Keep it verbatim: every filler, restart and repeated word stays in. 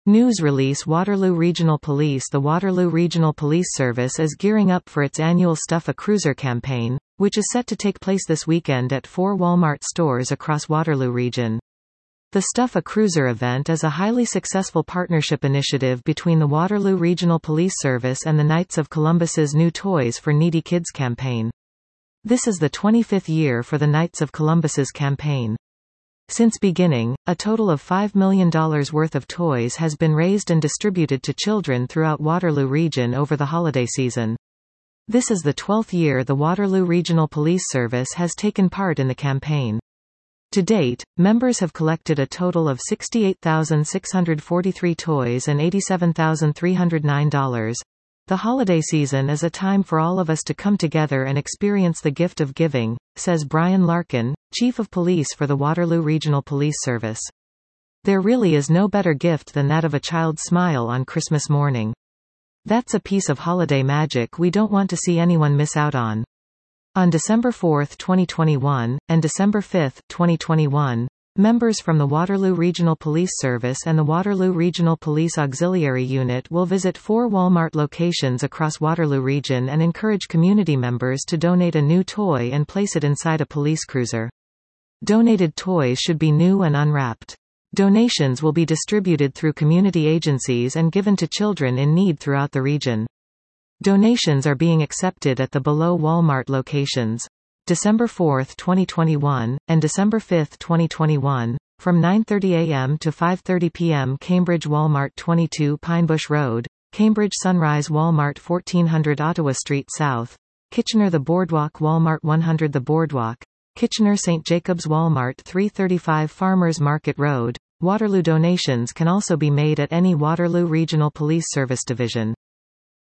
News release Waterloo Regional Police The Waterloo Regional Police Service is gearing up for its annual Stuff a Cruiser campaign, which is set to take place this weekend at four Walmart stores across Waterloo Region. The Stuff a Cruiser event is a highly successful partnership initiative between the Waterloo Regional Police Service and the Knights of Columbus's New Toys for Needy Kids campaign. This is the twenty-fifth year for the Knights of Columbus's campaign. Since beginning, a total of five million dollars worth of toys has been raised and distributed to children throughout Waterloo Region over the holiday season. This is the twelfth year the Waterloo Regional Police Service has taken part in the campaign. To date, members have collected a total of sixty-eight thousand six hundred forty-three toys and eighty-seven thousand three hundred nine dollars. The holiday season is a time for all of us to come together and experience the gift of giving, says Brian Larkin, Chief of Police for the Waterloo Regional Police Service. There really is no better gift than that of a child's smile on Christmas morning. That's a piece of holiday magic we don't want to see anyone miss out on. On December fourth twenty twenty-one, and December fifth twenty twenty-one, members from the Waterloo Regional Police Service and the Waterloo Regional Police Auxiliary Unit will visit four Walmart locations across Waterloo Region and encourage community members to donate a new toy and place it inside a police cruiser. Donated toys should be new and unwrapped. Donations will be distributed through community agencies and given to children in need throughout the region. Donations are being accepted at the below Walmart locations. December fourth twenty twenty-one, and December fifth twenty twenty-one, from nine thirty a m to five thirty p m Cambridge Walmart twenty-two Pinebush Road, Cambridge Sunrise Walmart fourteen hundred Ottawa Street South, Kitchener The Boardwalk Walmart one hundred The Boardwalk, Kitchener Saint Jacobs Walmart three thirty-five Farmers Market Road. Waterloo donations can also be made at any Waterloo Regional Police Service division.